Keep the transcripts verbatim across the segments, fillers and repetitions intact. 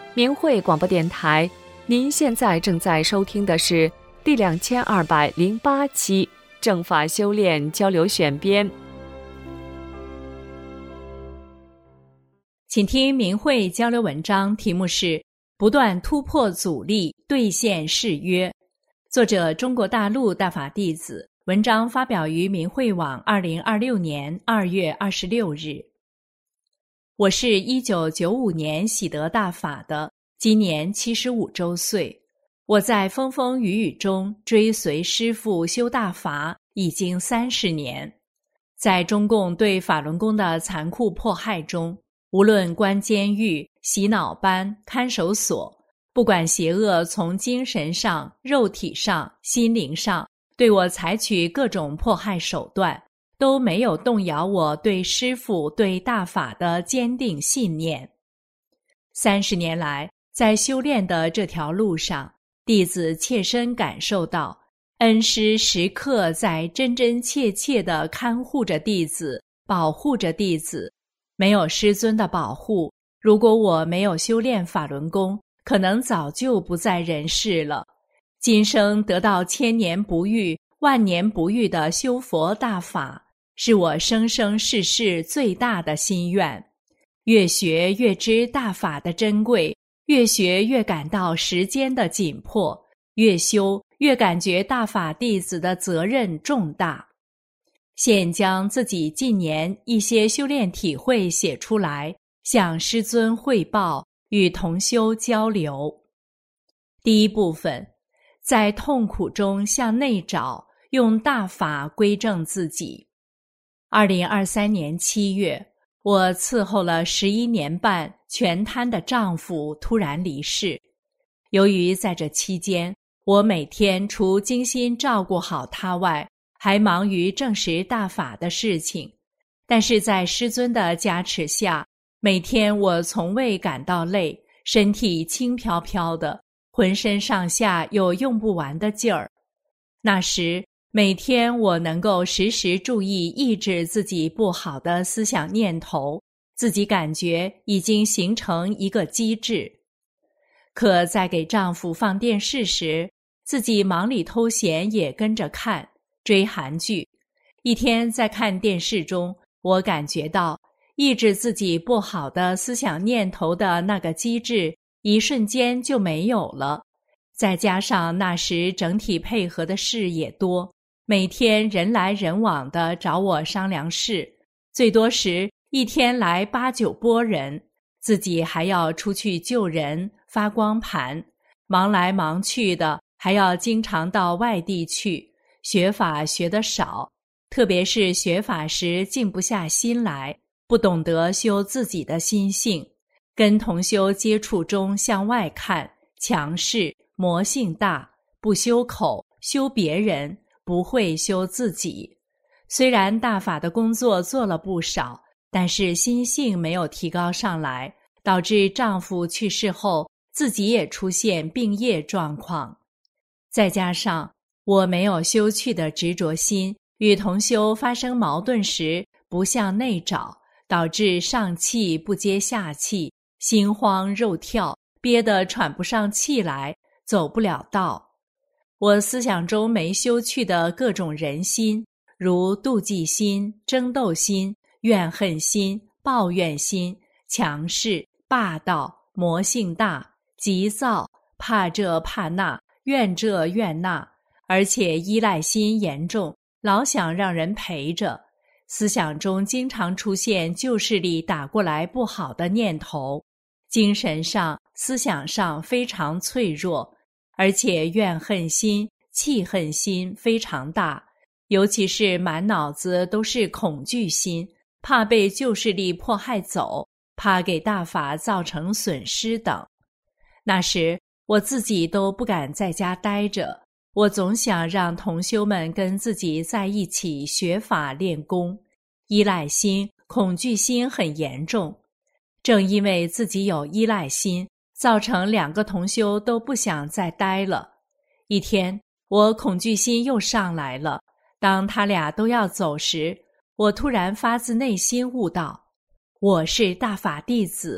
明慧广播电台，您现在正在收听的是第两千二百零八期正法修炼交流选编。 请听明慧交流文章，题目是不断突破阻力，兑现誓约。作者中国大陆大法弟子，文章发表于明慧网二零二六年二月二十六日。我是一九九五年喜得大法的，今年七十五周岁。我在风风雨雨中追随师父修大法已经三十年。在中共对法轮功的残酷迫害中，无论关监狱、洗脑班、看守所，不管邪恶从精神上、肉体上、心灵上对我采取各种迫害手段，都没有动摇我对师父、对大法的坚定信念。三十年来，在修炼的这条路上，弟子切身感受到，恩师时刻在真真切切地看护着弟子，保护着弟子。没有师尊的保护，如果我没有修炼法轮功，可能早就不在人世了。今生得到千年不遇、万年不遇的修佛大法，是我生生世世最大的心愿。越学越知大法的珍贵，越学越感到时间的紧迫，越修越感觉大法弟子的责任重大。现将自己近年一些修炼体会写出来，向师尊汇报，与同修交流。第一部分，在痛苦中向内找，用大法归正自己。二零二三年七月，我伺候了十一年半全瘫的丈夫突然离世。由于在这期间，我每天除精心照顾好他外，还忙于证实大法的事情。但是在师尊的加持下，每天我从未感到累，身体轻飘飘的，浑身上下有用不完的劲儿。那时每天我能够时时注意抑制自己不好的思想念头，自己感觉已经形成一个机制。可在给丈夫放电视时，自己忙里偷闲也跟着看，追韩剧。一天在看电视中，我感觉到抑制自己不好的思想念头的那个机制一瞬间就没有了。再加上那时整体配合的事也多，每天人来人往的找我商量事，最多时一天来八九拨人，自己还要出去救人、发光盘，忙来忙去的，还要经常到外地去，学法学得少，特别是学法时静不下心来，不懂得修自己的心性，跟同修接触中向外看，强势、魔性大，不修口，修别人，不会修自己。虽然大法的工作做了不少，但是心性没有提高上来，导致丈夫去世后，自己也出现病业状况。再加上我没有修去的执着心，与同修发生矛盾时不向内找，导致上气不接下气，心慌肉跳，憋得喘不上气来，走不了道。我思想中没修去的各种人心，如妒忌心、争斗心、怨恨心、抱怨心、强势、霸道、魔性大、急躁、怕这怕那、怨这怨那，而且依赖心严重，老想让人陪着。思想中经常出现旧势力打过来不好的念头，精神上、思想上非常脆弱，而且怨恨心、气恨心非常大，尤其是满脑子都是恐惧心，怕被旧势力迫害走，怕给大法造成损失等。那时我自己都不敢在家待着，我总想让同修们跟自己在一起学法练功，依赖心、恐惧心很严重。正因为自己有依赖心，造成两个同修都不想再待了。一天，我恐惧心又上来了，当他俩都要走时，我突然发自内心悟到，我是大法弟子，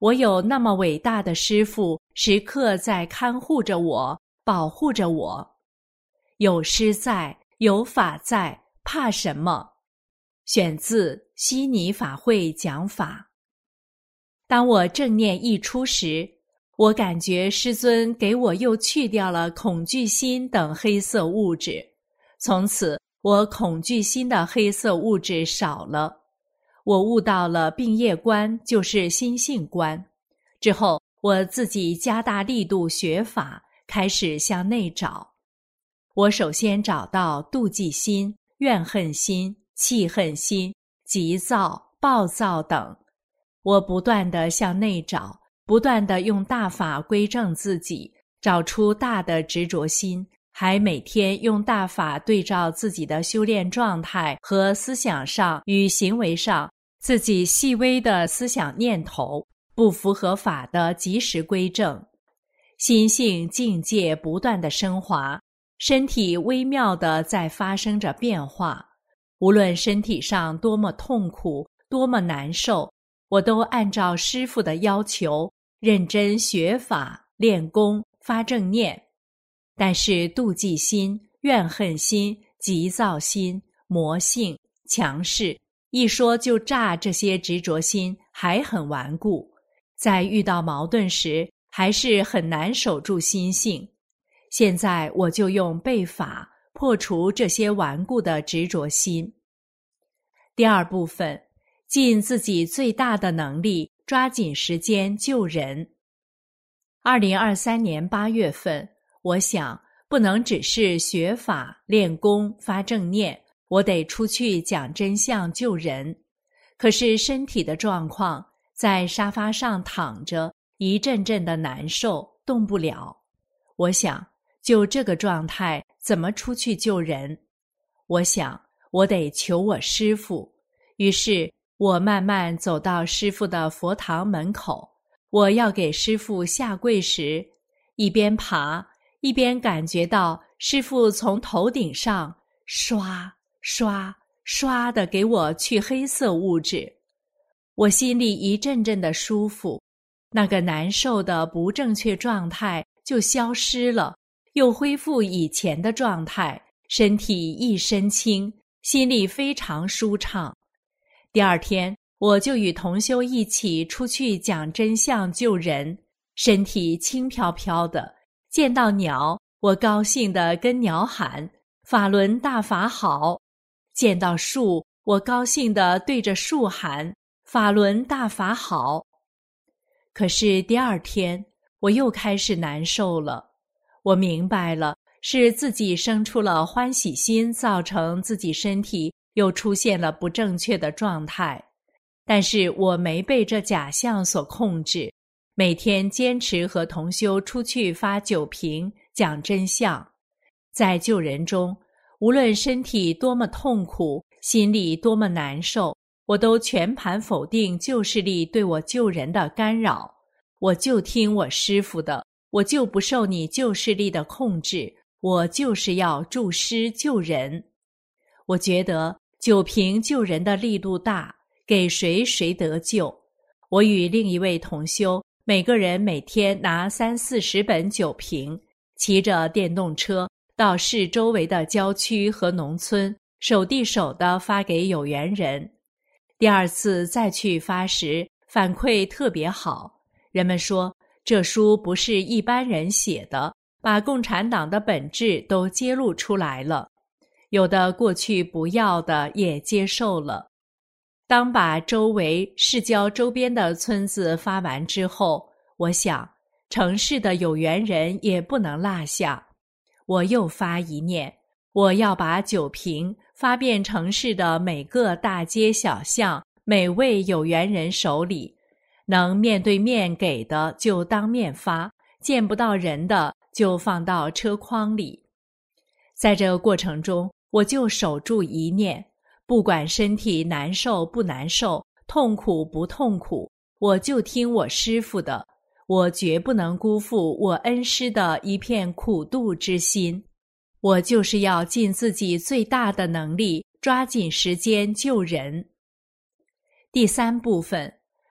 我有那么伟大的师父，时刻在看护着我，保护着我。有师在，有法在，怕什么？选自悉尼法会讲法。当我正念一出时，我感觉师尊给我又去掉了恐惧心等黑色物质，从此我恐惧心的黑色物质少了。我悟到了病业观就是心性观。之后我自己加大力度学法，开始向内找。我首先找到妒忌心、怨恨心、气恨心、急躁、暴躁等。我不断地向内找，不断地用大法归正自己，找出大的执着心，还每天用大法对照自己的修炼状态和思想上与行为上自己细微的思想念头不符合法的及时归正。心性境界不断地升华，身体微妙地在发生着变化。无论身体上多么痛苦，多么难受，我都按照师父的要求认真学法、练功、发正念。但是妒忌心、怨恨心、急躁心、魔性、强势，一说就炸，这些执着心还很顽固，在遇到矛盾时还是很难守住心性。现在我就用背法破除这些顽固的执着心。第二部分，尽自己最大的能力，抓紧时间救人。二零二三年八月份，我想不能只是学法、练功、发正念，我得出去讲真相救人。可是身体的状况，在沙发上躺着，一阵阵的难受，动不了。我想，就这个状态，怎么出去救人？我想，我得求我师父。于是我慢慢走到师父的佛堂门口，我要给师父下跪时，一边爬一边感觉到师父从头顶上刷刷刷地给我去黑色物质。我心里一阵阵的舒服，那个难受的不正确状态就消失了，又恢复以前的状态，身体一身轻，心里非常舒畅。第二天，我就与同修一起出去讲真相救人，身体轻飘飘的，见到鸟，我高兴地跟鸟喊法轮大法好；见到树，我高兴地对着树喊法轮大法好。可是第二天，我又开始难受了。我明白了，是自己生出了欢喜心，造成自己身体又出现了不正确的状态。但是我没被这假象所控制，每天坚持和同修出去发酒瓶，讲真相。在救人中，无论身体多么痛苦，心里多么难受，我都全盘否定旧势力对我救人的干扰。我就听我师父的，我就不受你旧势力的控制，我就是要助师救人。我觉得酒瓶救人的力度大，给谁谁得救。我与另一位同修，每个人每天拿三四十本酒瓶，骑着电动车到市周围的郊区和农村，手递手地发给有缘人。第二次再去发时，反馈特别好。人们说，这书不是一般人写的，把共产党的本质都揭露出来了。有的过去不要的也接受了。当把周围市郊周边的村子发完之后，我想城市的有缘人也不能落下。我又发一念，我要把酒瓶发遍城市的每个大街小巷，每位有缘人手里，能面对面给的就当面发，见不到人的就放到车筐里。在这个过程中，我就守住一念，不管身体难受不难受，痛苦不痛苦，我就听我师父的，我绝不能辜负我恩师的一片苦度之心。我就是要尽自己最大的能力，抓紧时间救人。第三部分，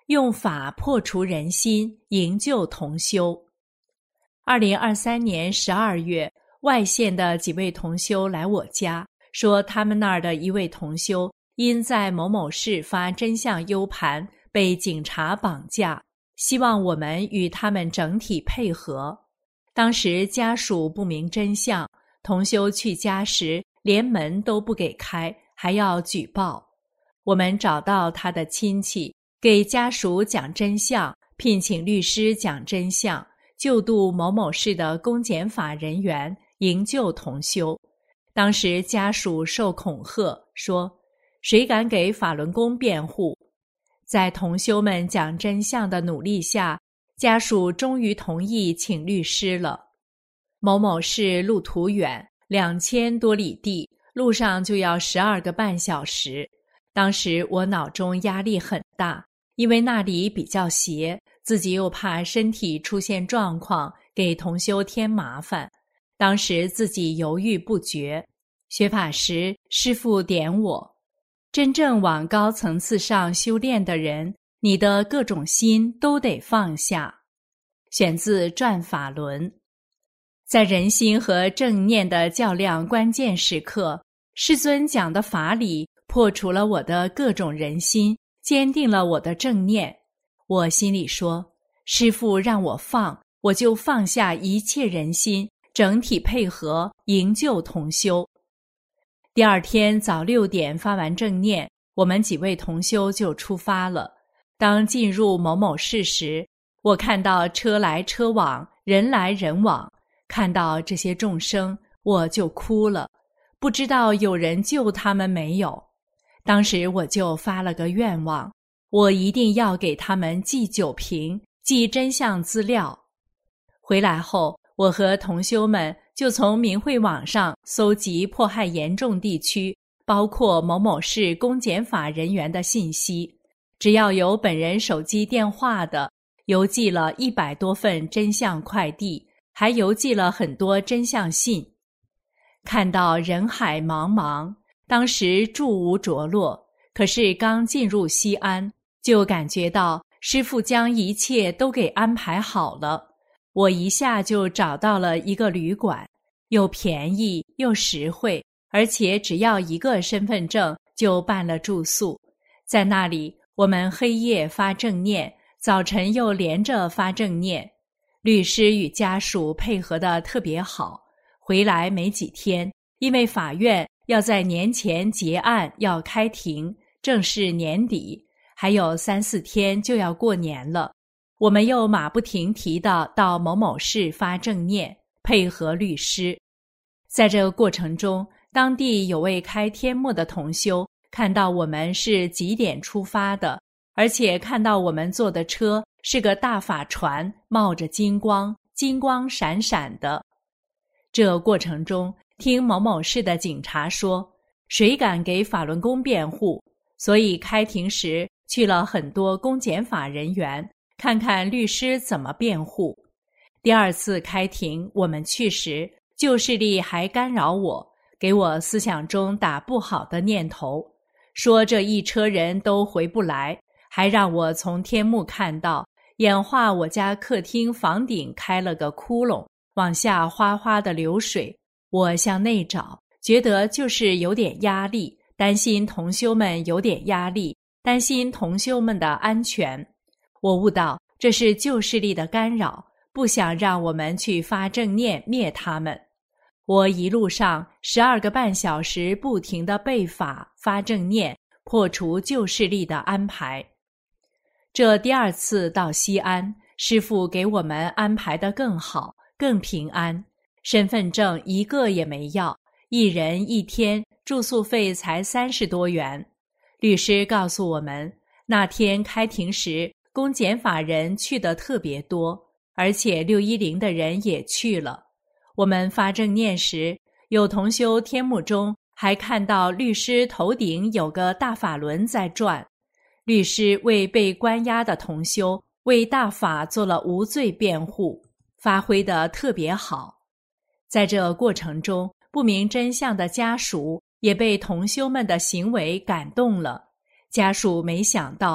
用法破除人心，营救同修。二零二三年十二月，外县的几位同修来我家，说他们那儿的一位同修因在某某市发真相 U 盘被警察绑架，希望我们与他们整体配合。当时家属不明真相，同修去家时连门都不给开，还要举报。我们找到他的亲戚，给家属讲真相，聘请律师讲真相，救度某某市的公检法人员，营救同修。当时家属受恐吓，说谁敢给法轮功辩护？在同修们讲真相的努力下，家属终于同意请律师了。某某市路途远，两千多里地，路上就要十二个半小时。当时我脑中压力很大，因为那里比较斜，自己又怕身体出现状况，给同修添麻烦。当时自己犹豫不决。学法时，师父点我，真正往高层次上修炼的人，你的各种心都得放下。选自《转法轮》。在人心和正念的较量关键时刻，师尊讲的法理破除了我的各种人心，坚定了我的正念。我心里说，师父让我放，我就放下一切人心，整体配合，营救同修。第二天早六点发完正念，我们几位同修就出发了。当进入某某市时，我看到车来车往，人来人往，看到这些众生，我就哭了，不知道有人救他们没有。当时我就发了个愿望，我一定要给他们寄酒瓶，寄真相资料。回来后，我和同修们就从明慧网上搜集迫害严重地区，包括某某市公检法人员的信息，只要有本人手机电话的，邮寄了一百多份真相快递，还邮寄了很多真相信。看到人海茫茫，当时住无着落，可是刚进入西安，就感觉到师父将一切都给安排好了。我一下就找到了一个旅馆，又便宜又实惠，而且只要一个身份证就办了住宿。在那里，我们黑夜发正念，早晨又连着发正念。律师与家属配合得特别好。回来没几天，因为法院要在年前结案，要开庭，正是年底，还有三四天就要过年了。我们又马不停蹄地到某某市发正念，配合律师。在这个过程中，当地有位开天幕的同修看到我们是几点出发的，而且看到我们坐的车是个大法船，冒着金光，金光闪闪的。这过程中，听某某市的警察说，谁敢给法轮功辩护，所以开庭时去了很多公检法人员，看看律师怎么辩护。第二次开庭我们去时，旧势力还干扰我，给我思想中打不好的念头，说这一车人都回不来，还让我从天幕看到演化我家客厅房顶开了个窟窿，往下哗哗的流水。我向内找，觉得就是有点压力，担心同修们有点压力，担心同修们的安全。我悟到这是旧势力的干扰，不想让我们去发正念灭他们。我一路上十二个半小时不停地背法发正念，破除旧势力的安排。这第二次到西安，师父给我们安排得更好，更平安。身份证一个也没要，一人一天住宿费才三十多元。律师告诉我们，那天开庭时公检法人去的特别多，而且六一零的人也去了。我们发正念时，有同修天幕中还看到律师头顶有个大法轮在转。律师为被关押的同修为大法做了无罪辩护，发挥得特别好。在这过程中，不明真相的家属也被同修们的行为感动了。家属没想到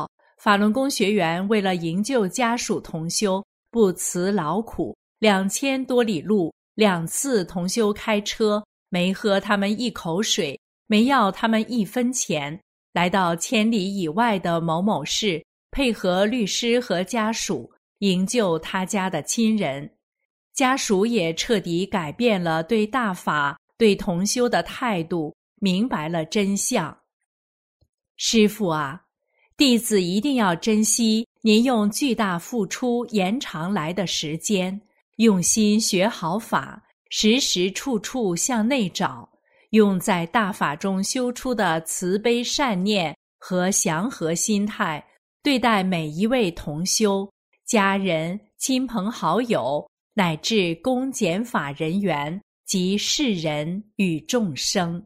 法轮功学员为了营救家属同修，不辞劳苦，两千多里路，两次同修开车，没喝他们一口水，没要他们一分钱，来到千里以外的某某市，配合律师和家属营救他家的亲人。家属也彻底改变了对大法、对同修的态度，明白了真相。师父啊，弟子一定要珍惜您用巨大付出延长来的时间，用心学好法，时时处处向内找，用在大法中修出的慈悲善念和祥和心态，对待每一位同修、家人、亲朋好友，乃至公检法人员及世人与众生。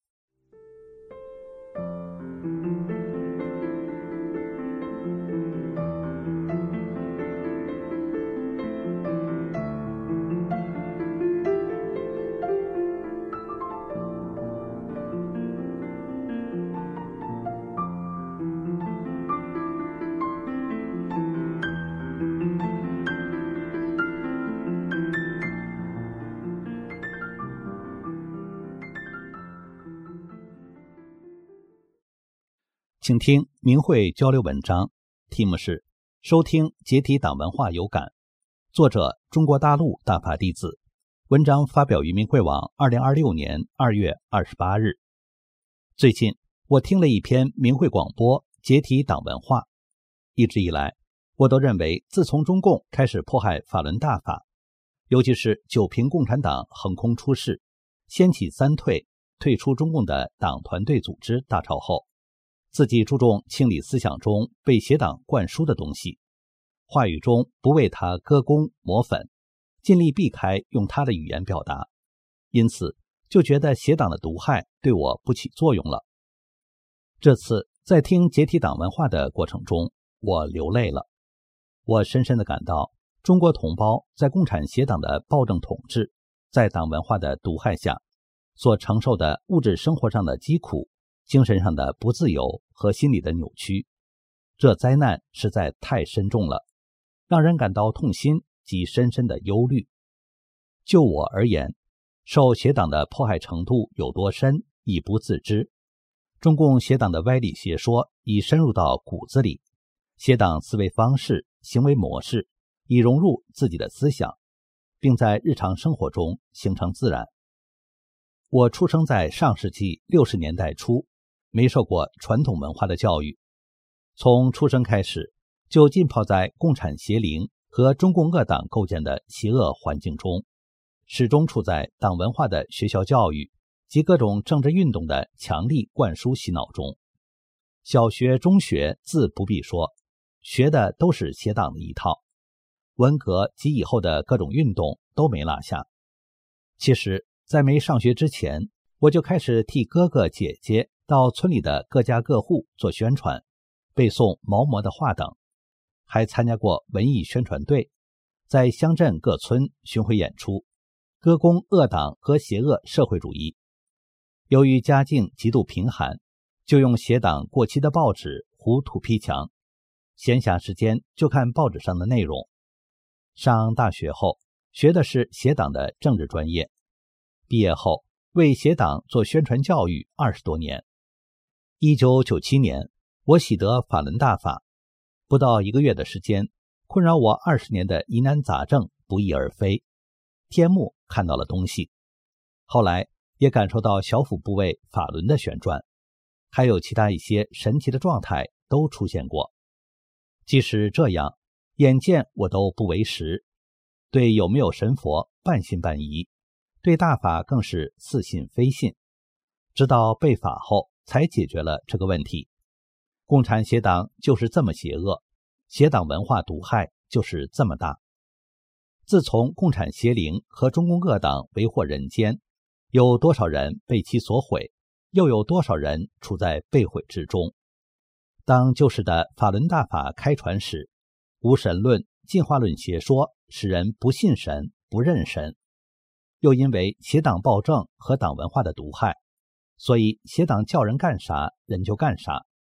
请听明慧交流文章，题目是收听解体党文化有感，作者中国大陆大法弟子，文章发表于明慧网二零二六年二月二十八日。最近我听了一篇明慧广播解体党文化，一直以来我都认为自从中共开始迫害法轮大法，尤其是九平共产党横空出世，掀起三退，退出中共的党团队组织大潮后，自己注重清理思想中被邪党灌输的东西，话语中不为他歌功抹粉，尽力避开用他的语言表达，因此就觉得邪党的毒害对我不起作用了。这次在听解体党文化的过程中，我流泪了。我深深地感到中国同胞在共产邪党的暴政统治，在党文化的毒害下所承受的物质生活上的疾苦，精神上的不自由和心理的扭曲，这灾难实在太深重了，让人感到痛心及深深的忧虑。就我而言，受邪党的迫害程度有多深已不自知，中共邪党的歪理邪说已深入到骨子里，邪党思维方式、行为模式已融入自己的思想，并在日常生活中形成自然。我出生在上世纪六十年代初，没受过传统文化的教育，从出生开始就浸泡在共产邪灵和中共恶党构建的邪恶环境中，始终处在党文化的学校教育及各种政治运动的强力灌输洗脑中。小学、中学自不必说，学的都是邪党的一套，文革及以后的各种运动都没落下。其实在没上学之前，我就开始替哥哥姐姐到村里的各家各户做宣传，背诵毛谟的话等，还参加过文艺宣传队，在乡镇各村巡回演出，歌功恶党和邪恶社会主义。由于家境极度贫寒，就用邪党过期的报纸糊土坯墙，闲暇时间就看报纸上的内容。上大学后学的是邪党的政治专业，毕业后为邪党做宣传教育二十多年。一九九七年，我喜得法轮大法，不到一个月的时间，困扰我二十年的疑难杂症不翼而飞，天目看到了东西。后来也感受到小腹部位法轮的旋转，还有其他一些神奇的状态都出现过。即使这样，眼见我都不为实，对有没有神佛半信半疑，对大法更是似信非信。直到被法后才解决了这个问题。共产邪党就是这么邪恶，邪党文化毒害就是这么大。自从共产邪灵和中共恶党为祸人间，有多少人被其所毁，又有多少人处在被毁之中。当旧式的法轮大法开传时，无神论、进化论邪说使人不信神、不认神。又因为邪党暴政和党文化的毒害，所以邪党叫人干啥人就干啥，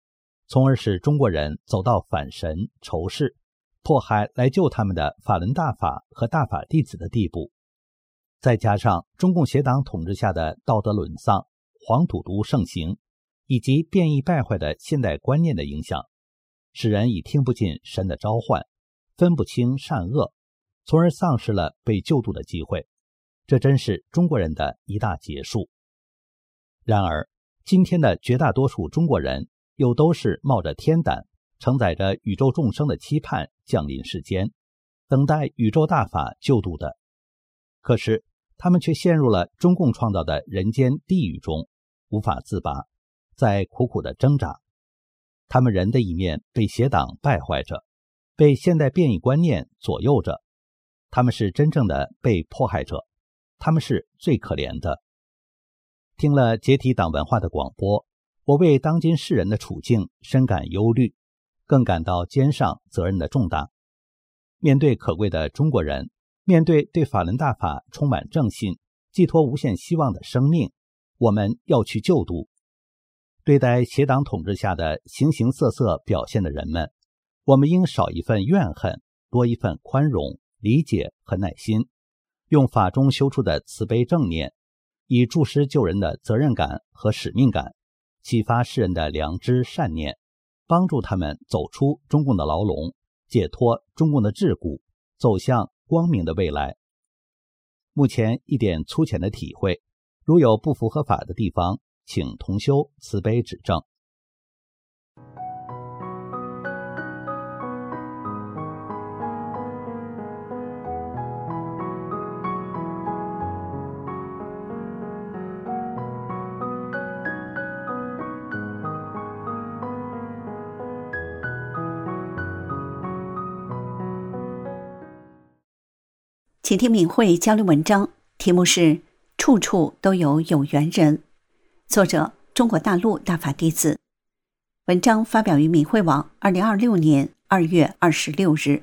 从而使中国人走到反神仇视、迫害来救他们的法轮大法和大法弟子的地步。再加上中共邪党统治下的道德沦丧、黄赌毒盛行，以及变异败坏的现代观念的影响，使人已听不进神的召唤，分不清善恶，从而丧失了被救度的机会。这真是中国人的一大劫数。然而，今天的绝大多数中国人又都是冒着天胆，承载着宇宙众生的期盼降临世间，等待宇宙大法救度的。可是他们却陷入了中共创造的人间地狱中，无法自拔，在苦苦的挣扎。他们人的一面被邪党败坏着，被现代变异观念左右着，他们是真正的被迫害者，他们是最可怜的。听了解体党文化的广播，我为当今世人的处境深感忧虑，更感到肩上责任的重大。面对可贵的中国人，面对对法轮大法充满正信、寄托无限希望的生命，我们要去救度。对待邪党统治下的形形色色表现的人们，我们应少一份怨恨，多一份宽容、理解和耐心，用法中修出的慈悲正念，以助师救人的责任感和使命感，启发世人的良知善念，帮助他们走出中共的牢笼，解脱中共的桎梏，走向光明的未来。目前一点粗浅的体会，如有不符合法的地方，请同修慈悲指正。 请听敏慧交流文章，题目是处处都有有缘人，作者中国大陆大法弟子。文章发表于敏慧网二零二六年二月二十六日。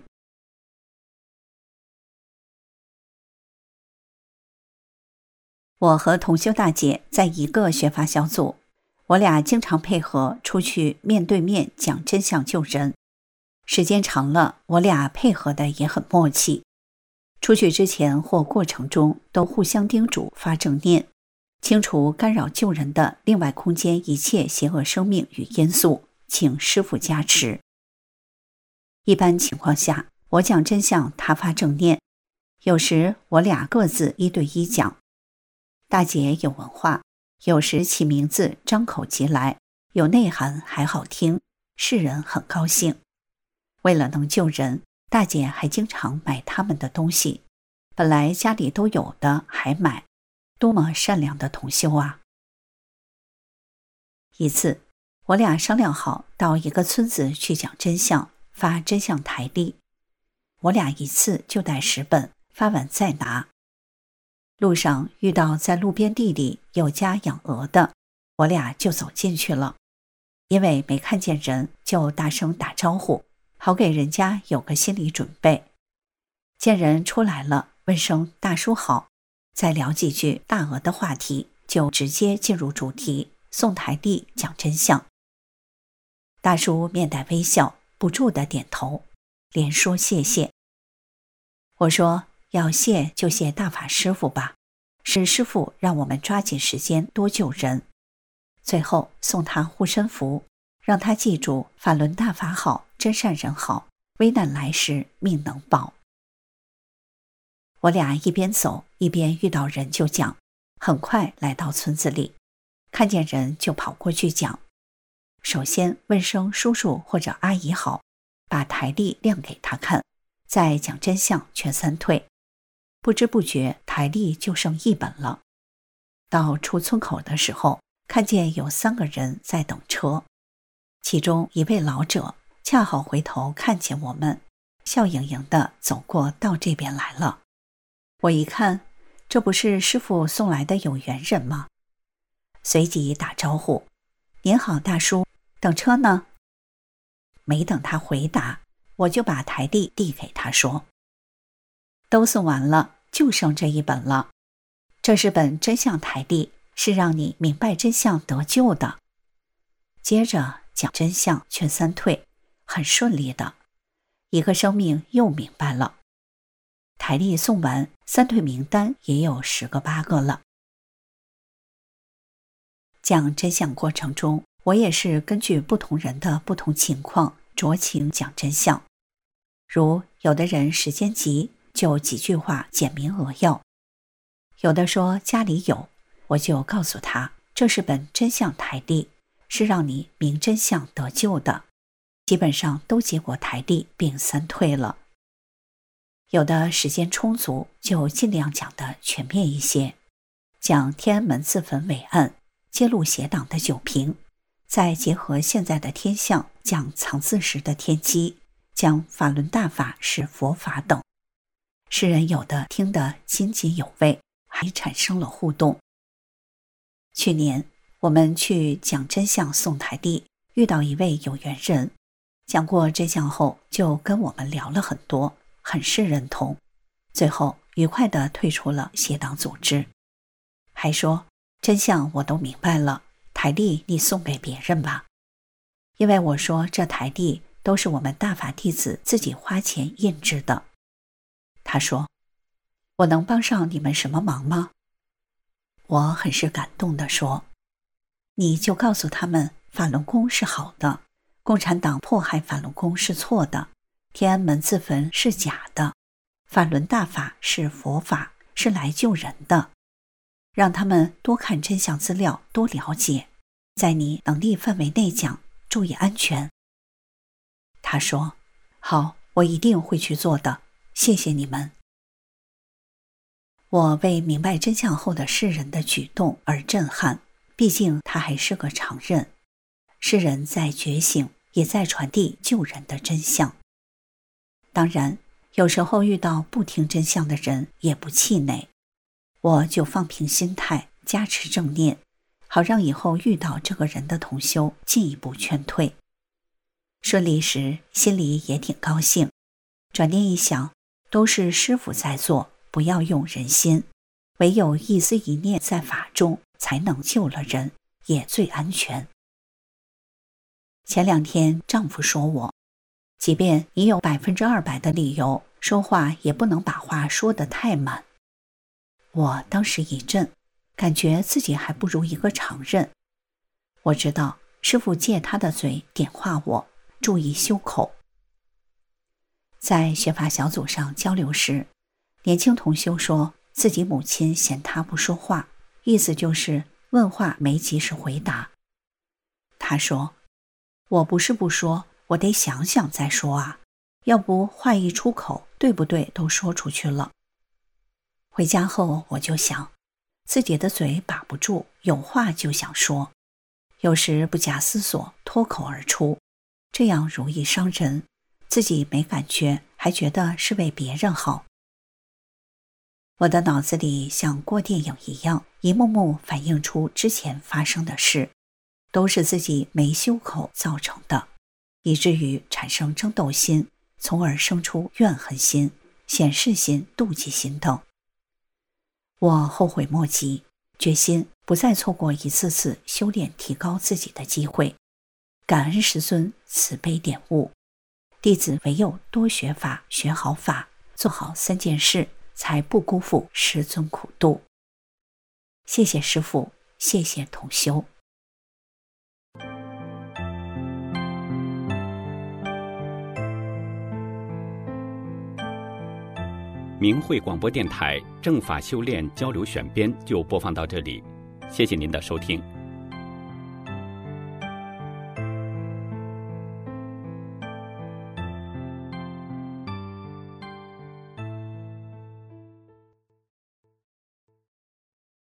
我和同修大姐在一个学法小组，我俩经常配合出去面对面讲真相救人，时间长了，我俩配合的也很默契。出去之前或过程中都互相叮嘱发正念，清除干扰救人的另外空间一切邪恶生命与因素，请师父加持。一般情况下，我讲真相，他发正念，有时我俩各自一对一讲。大姐有文化，有时其名字张口即来，有内涵还好听，世人很高兴。为了能救人，大姐还经常买他们的东西，本来家里都有的还买，多么善良的同修啊！一次，我俩商量好到一个村子去讲真相，发真相台历。我俩一次就带十本，发完再拿。路上遇到在路边地里有家养鹅的，我俩就走进去了。因为没看见人，就大声打招呼，好给人家有个心理准备。见人出来了，问声大叔好，再聊几句大鹅的话题，就直接进入主题，送台历讲真相。大叔面带微笑，不住地点头，连说谢谢。我说要谢就谢大法师父吧，是师父让我们抓紧时间多救人。最后送他护身符，让他记住法轮大法好，真善人好，危难来时命能保。我俩一边走一边遇到人就讲，很快来到村子里，看见人就跑过去讲。首先问声叔叔或者阿姨好，把台历亮给他看，再讲真相劝三退。不知不觉台历就剩一本了。到出村口的时候，看见有三个人在等车，其中一位老者恰好回头看见我们，笑盈盈地走过到这边来了。我一看，这不是师父送来的有缘人吗？随即打招呼，您好大叔，等车呢？没等他回答，我就把台历递给他说，都送完了，就剩这一本了。这是本真相台历，是让你明白真相得救的。接着讲真相劝三退，很顺利的，一个生命又明白了。台历送完，三退名单也有十个八个了。讲真相过程中，我也是根据不同人的不同情况酌情讲真相。如有的人时间急，就几句话简明扼要；有的说家里有，我就告诉他，这是本真相台历，是让你明真相得救的，基本上都接过台历并三退了。有的时间充足，就尽量讲得全面一些，讲天安门自焚伪案，揭露邪党的酒瓶，再结合现在的天象，讲藏字时的天机，讲法轮大法是佛法等。世人有的听得津津有味，还产生了互动。去年我们去讲真相送台历，遇到一位有缘人，讲过真相后就跟我们聊了很多，很是认同，最后愉快地退出了邪党组织，还说真相我都明白了，台历你送给别人吧。因为我说这台历都是我们大法弟子自己花钱印制的。他说，我能帮上你们什么忙吗？我很是感动地说，你就告诉他们法轮功是好的，共产党迫害法轮功是错的，天安门自焚是假的，法轮大法是佛法，是来救人的，让他们多看真相资料，多了解，在你能力范围内讲，注意安全。他说，好，我一定会去做的，谢谢你们。我为明白真相后的世人的举动而震撼，毕竟他还是个常人，世人在觉醒，也在传递救人的真相。当然，有时候遇到不听真相的人也不气馁，我就放平心态，加持正念，好让以后遇到这个人的同修进一步劝退。顺利时心里也挺高兴，转念一想，都是师父在做，不要用人心，唯有一思一念在法中，才能救了人，也最安全。前两天丈夫说我，即便你有百分之二百的理由，说话也不能把话说得太满。我当时一震，感觉自己还不如一个常人。我知道师父借他的嘴点化我，注意修口。在学法小组上交流时，年轻同修说自己母亲嫌他不说话，意思就是问话没及时回答。他说，我不是不说，我得想想再说啊，要不话一出口，对不对都说出去了。回家后我就想，自己的嘴把不住，有话就想说，有时不假思索脱口而出，这样容易伤人，自己没感觉，还觉得是为别人好。我的脑子里像过电影一样，一幕幕反映出之前发生的事，都是自己没修口造成的，以至于产生争斗心，从而生出怨恨心、显示心、妒忌心等。我后悔莫及，决心不再错过一次次修炼提高自己的机会，感恩师尊慈悲点悟，弟子唯有多学法，学好法，做好三件事，才不辜负师尊苦度。谢谢师父，谢谢同修。 明慧广播电台正法修炼交流选编就播放到这里，谢谢您的收听。